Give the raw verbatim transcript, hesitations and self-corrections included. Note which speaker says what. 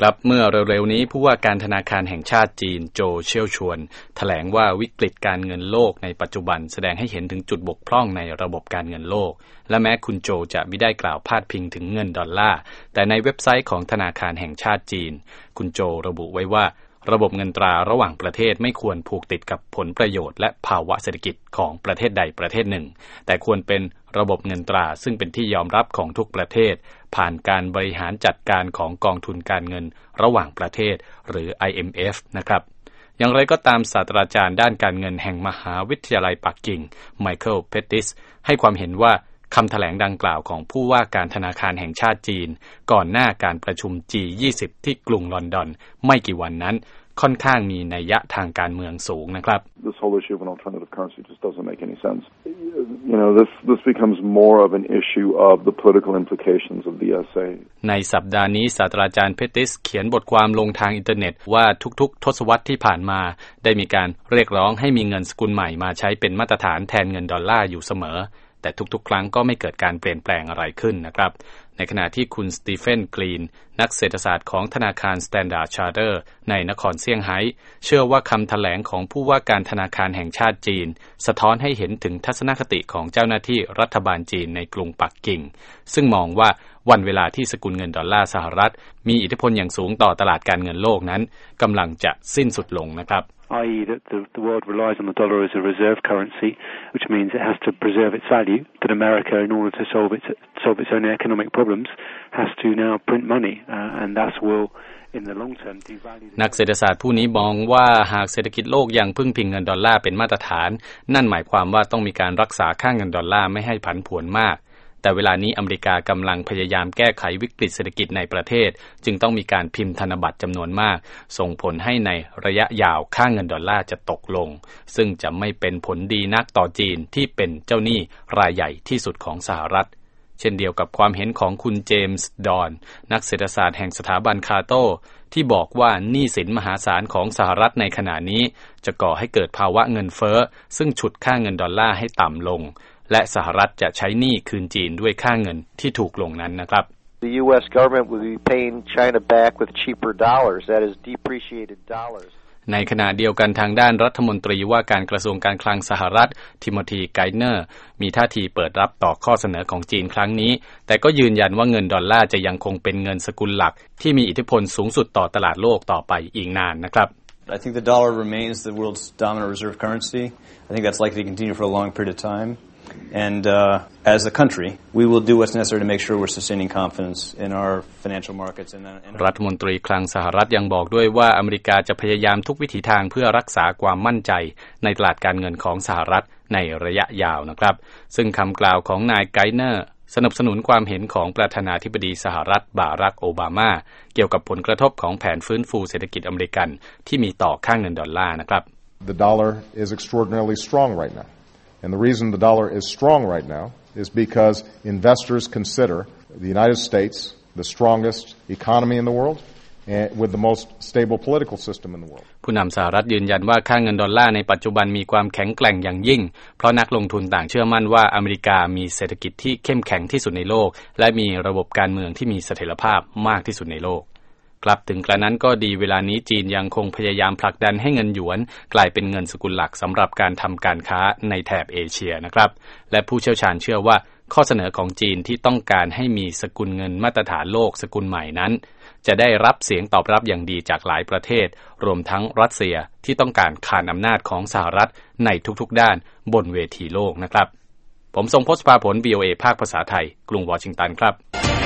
Speaker 1: ครับเมื่อเร็วๆนี้ผู้ว่าการธนาคารแห่งชาติจีนโจเชี่ยวชวนแถลงว่าวิกฤตการเงินโลกในปัจจุบันแสดงให้เห็นถึงจุดบกพร่องในระบบการเงินโลกและแม้คุณโจจะไม่ได้กล่าวพาดพิงถึงเงินดอลลาร์แต่ในเว็บไซต์ของธนาคารแห่งชาติจีนคุณโจระบุไว้ว่าระบบเงินตราระหว่างประเทศไม่ควรผูกติดกับผลประโยชน์และภาวะเศรษฐกิจของประเทศใดประเทศหนึ่งแต่ควรเป็นระบบเงินตราซึ่งเป็นที่ยอมรับของทุกประเทศผ่านการบริหารจัดการของกองทุนการเงินระหว่างประเทศหรือ ไอ เอ็ม เอฟ นะครับอย่างไรก็ตามศาสตราจารย์ด้านการเงินแห่งมหาวิทยาลัยปักกิ่งไมเคิลเพตติสให้ความเห็นว่าคำแถลงดังกล่าวของผู้ว่าการธนาคารแห่งชาติจีนก่อนหน้าการประชุม จี ยี่สิบ ที่กรุงลอนดอนไม่กี่วันนั้นค่อนข้างมีนัยยะทางการเมืองสูงนะครับ
Speaker 2: This whole issue of an alternative currency just doesn't make any sense. You know, this this becomes more of an issue of the political implications of the เอส เอ
Speaker 1: ในสัปดาห์นี้ศาสตราจารย์เพตติสเขียนบทความลงทางอินเทอร์เน็ตว่าทุกๆทศวรรษที่ผ่านมาได้มีการเรียกร้องให้มีเงินสกุลใหม่มาใช้เป็นมาตรฐานแทนเงินดอลลาร์อยู่เสมอแต่ทุกๆครั้งก็ไม่เกิดการเปลี่ยนแปลงอะไรขึ้นนะครับในขณะที่คุณสตีเฟนกรีนนักเศรษฐศาสตร์ของธนาคาร Standard Chartered ในนครเซี่ยงไฮ้เชื่อว่าคำแถลงของผู้ว่าการธนาคารแห่งชาติจีนสะท้อนให้เห็นถึงทัศนคติของเจ้าหน้าที่รัฐบาลจีนในกรุงปักกิ่งซึ่งมองว่าวันเวลาที่สกุลเงินดอลลาร์สหรัฐมีอิทธิพลอย่างสูงต่อตลาดการเงินโลกนั้นกำลังจะสิ้นสุดลงนะครับ
Speaker 3: that is that the, the world relies on the dollar as a reserve currency, which means it has to preserve its value, that America, in order to solve its, solve its own economic problems, has to now print money, uh, and that will, in the long term, devalue...
Speaker 1: นักเศรษฐศาสตร์ผู้นี้มองว่าหากเศรษฐกิจโลกยังพึ่งพิงเงินดอลลาร์เป็นมาตรฐานนั่นหมายความว่าต้องมีการรักษาค่าเงินดอลลาร์ไม่ให้ผันผวนมากแต่เวลานี้อเมริกากำลังพยายามแก้ไขวิกฤตเศรษฐกิจในประเทศจึงต้องมีการพิมพ์ธนบัตรจำนวนมากส่งผลให้ในระยะยาวค่าเงินดอลลาร์จะตกลงซึ่งจะไม่เป็นผลดีนักต่อจีนที่เป็นเจ้าหนี้รายใหญ่ที่สุดของสหรัฐเช่นเดียวกับความเห็นของคุณเจมส์ดอนนักเศรษฐศาสตร์แห่งสถาบันคาโตที่บอกว่าหนี้สินมหาศาลของสหรัฐในขณะนี้จะก่อให้เกิดภาวะเงินเฟ้อซึ่งฉุดค่าเงินดอลลาร์ให้ต่ำลงและสหรัฐจะใช้หนี้คืนจีนด้วยค่าเงินที่ถูกลงนั้นนะครับ
Speaker 4: The ยู เอส government will be paying China back with cheaper dollars, that is depreciated dollars.
Speaker 1: ในขณะเดียวกันทางด้านรัฐมนตรีว่าการกระทรวงการคลังสหรัฐทิโมธีไกเนอร์มีท่าทีเปิดรับต่อข้อเสนอของจีนครั้งนี้แต่ก็ยืนยันว่าเงินดอลลาร์จะยังคงเป็นเงินสกุลหลักที่มีอิทธิพลสูงสุดต่อตลาดโลกต่อไปอีกนานนะครับ
Speaker 5: I think the dollar remains the world's dominant reserve currency. I think that's likely to continue for a long period of time.And uh, as a country, we will do what's necessary to make sure we're sustaining confidence in our financial markets. And, and
Speaker 1: รัฐมนตรีคลังสหรัฐยังบอกด้วยว่าอเมริกาจะพยายามทุกวิถีทางเพื่อรักษาความมั่นใจในตลาดการเงินของสหรัฐในระยะยาวนะครับซึ่งคำกล่าวของนายไกเนอร์สนับสนุนความเห็นของประธานาธิบดีสหรัฐบารักโอบามาเกี่ยวกับผลกระทบของแผนฟื้นฟูเศรษฐกิจอเมริกันที่มีต่อค่าเงินดอลลาร์นะครับ
Speaker 6: The dollar is extraordinarily strong right now.And the reason the dollar is strong right now is because investors consider the United States the strongest economy in the world and with the most stable political system in the world.
Speaker 1: ผู้นำสหรัฐยืนยันว่าค่าเงินดอลลาร์ในปัจจุบันมีความแข็งแกร่งอย่างยิ่งเพราะนักลงทุนต่างเชื่อมั่นว่าอเมริกามีเศรษฐกิจที่เข้มแข็งที่สุดในโลกและมีระบบการเมืองที่มีเสถียรภาพมากที่สุดในโลกกลับถึงกระนั้นก็ดีเวลานี้จีนยังคงพยายามผลักดันให้เงินหยวนกลายเป็นเงินสกุลหลักสำหรับการทำการค้าในแถบเอเชียนะครับและผู้เชี่ยวชาญเชื่อว่าข้อเสนอของจีนที่ต้องการให้มีสกุลเงินมาตรฐานโลกสกุลใหม่นั้นจะได้รับเสียงตอบรับอย่างดีจากหลายประเทศรวมทั้งรัสเซียที่ต้องการคานอำนาจของสหรัฐในทุกๆด้านบนเวทีโลกนะครับผมทรงพจน์ภาผล วี โอ เอ ภาคภาษาไทยกรุงวอชิงตันครับ